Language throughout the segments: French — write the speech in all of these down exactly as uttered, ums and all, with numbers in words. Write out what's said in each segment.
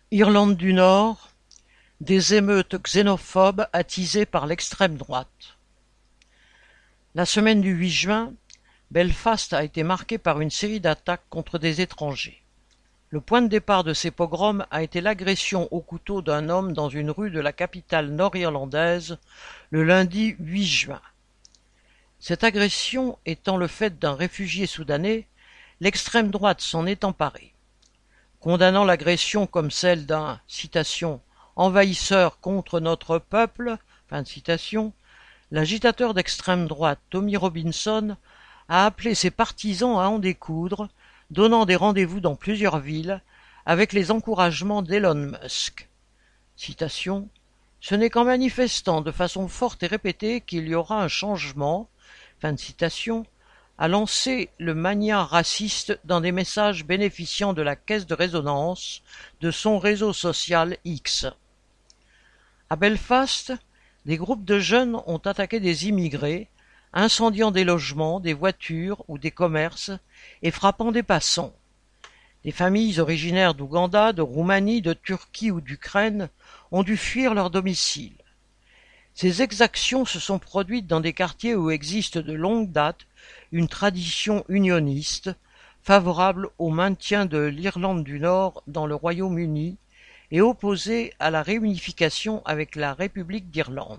Irlande du Nord, des émeutes xénophobes attisées par l'extrême droite. La semaine du huit juin, Belfast a été marquée par une série d'attaques contre des étrangers. Le point de départ de ces pogroms a été l'agression au couteau d'un homme dans une rue de la capitale nord-irlandaise le lundi huit juin. Cette agression étant le fait d'un réfugié soudanais, l'extrême droite s'en est emparée. Condamnant l'agression comme celle d'un, citation, envahisseur contre notre peuple, fin de citation, l'agitateur d'extrême droite Tommy Robinson a appelé ses partisans à en découdre, donnant des rendez-vous dans plusieurs villes, avec les encouragements d'Elon Musk. Citation, ce n'est qu'en manifestant de façon forte et répétée qu'il y aura un changement, fin de citation, a lancé le magnat raciste dans des messages bénéficiant de la caisse de résonance de son réseau social X. À Belfast, des groupes de jeunes ont attaqué des immigrés, incendiant des logements, des voitures ou des commerces et frappant des passants. Des familles originaires d'Ouganda, de Roumanie, de Turquie ou d'Ukraine ont dû fuir leur domicile. Ces exactions se sont produites dans des quartiers où existe de longue date une tradition unioniste, favorable au maintien de l'Irlande du Nord dans le Royaume-Uni et opposée à la réunification avec la République d'Irlande.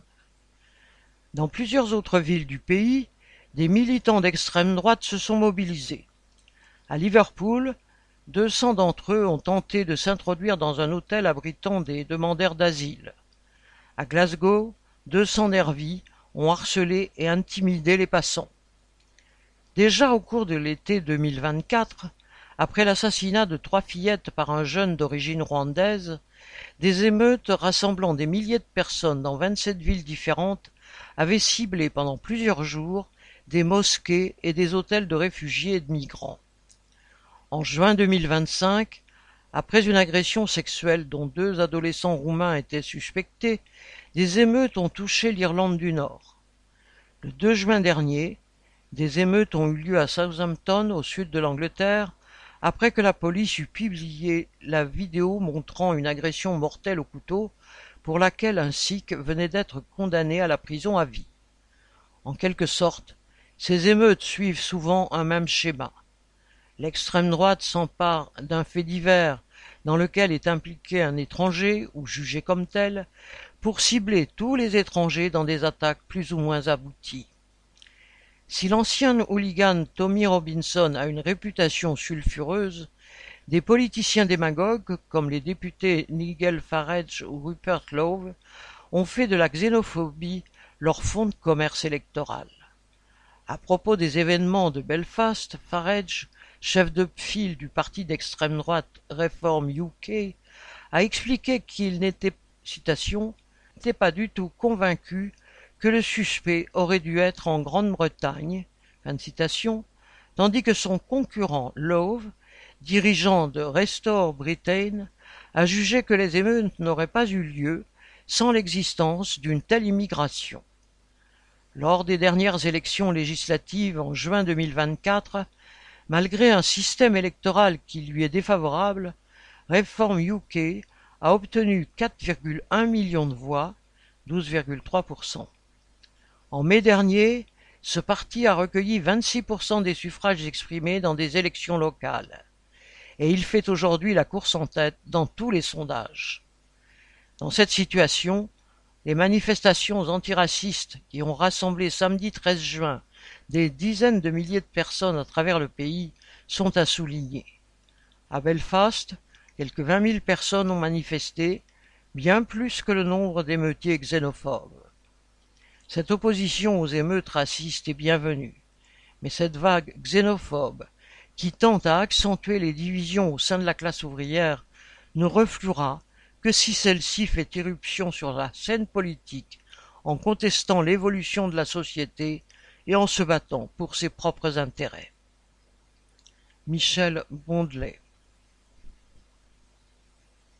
Dans plusieurs autres villes du pays, des militants d'extrême droite se sont mobilisés. À Liverpool, deux cents d'entre eux ont tenté de s'introduire dans un hôtel abritant des demandeurs d'asile. À Glasgow, deux cents nervis ont harcelé et intimidé les passants. Déjà au cours de l'été deux mille vingt-quatre, après l'assassinat de trois fillettes par un jeune d'origine rwandaise, des émeutes rassemblant des milliers de personnes dans vingt-sept villes différentes avaient ciblé pendant plusieurs jours des mosquées et des hôtels de réfugiés et de migrants. En juin deux mille vingt-cinq, après une agression sexuelle dont deux adolescents roumains étaient suspectés, des émeutes ont touché l'Irlande du Nord. Le deux juin dernier, des émeutes ont eu lieu à Southampton, au sud de l'Angleterre, après que la police eut publié la vidéo montrant une agression mortelle au couteau pour laquelle un Sikh venait d'être condamné à la prison à vie. En quelque sorte, ces émeutes suivent souvent un même schéma. L'extrême droite s'empare d'un fait divers dans lequel est impliqué un étranger ou jugé comme tel, pour cibler tous les étrangers dans des attaques plus ou moins abouties. Si l'ancien hooligan Tommy Robinson a une réputation sulfureuse, des politiciens démagogues, comme les députés Nigel Farage ou Rupert Lowe, ont fait de la xénophobie leur fonds de commerce électoral. À propos des événements de Belfast, Farage, chef de file du parti d'extrême droite Reform U K, a expliqué qu'il n'était, citation, n'était pas du tout convaincu que le suspect aurait dû être en Grande-Bretagne, fin de citation, tandis que son concurrent Lowe, dirigeant de Restore Britain, a jugé que les émeutes n'auraient pas eu lieu sans l'existence d'une telle immigration. Lors des dernières élections législatives en juin deux mille vingt-quatre, malgré un système électoral qui lui est défavorable, Reform U K a obtenu quatre virgule un millions de voix, douze virgule trois pour cent. En mai dernier, ce parti a recueilli vingt-six pour cent des suffrages exprimés dans des élections locales, et il fait aujourd'hui la course en tête dans tous les sondages. Dans cette situation, les manifestations antiracistes qui ont rassemblé samedi treize juin des dizaines de milliers de personnes à travers le pays sont à souligner. À Belfast, quelques vingt mille personnes ont manifesté, bien plus que le nombre d'émeutiers xénophobes. Cette opposition aux émeutes racistes est bienvenue, mais cette vague xénophobe, qui tente à accentuer les divisions au sein de la classe ouvrière, ne refluera que si celle-ci fait irruption sur la scène politique en contestant l'évolution de la société et en se battant pour ses propres intérêts. Michel Bondelet.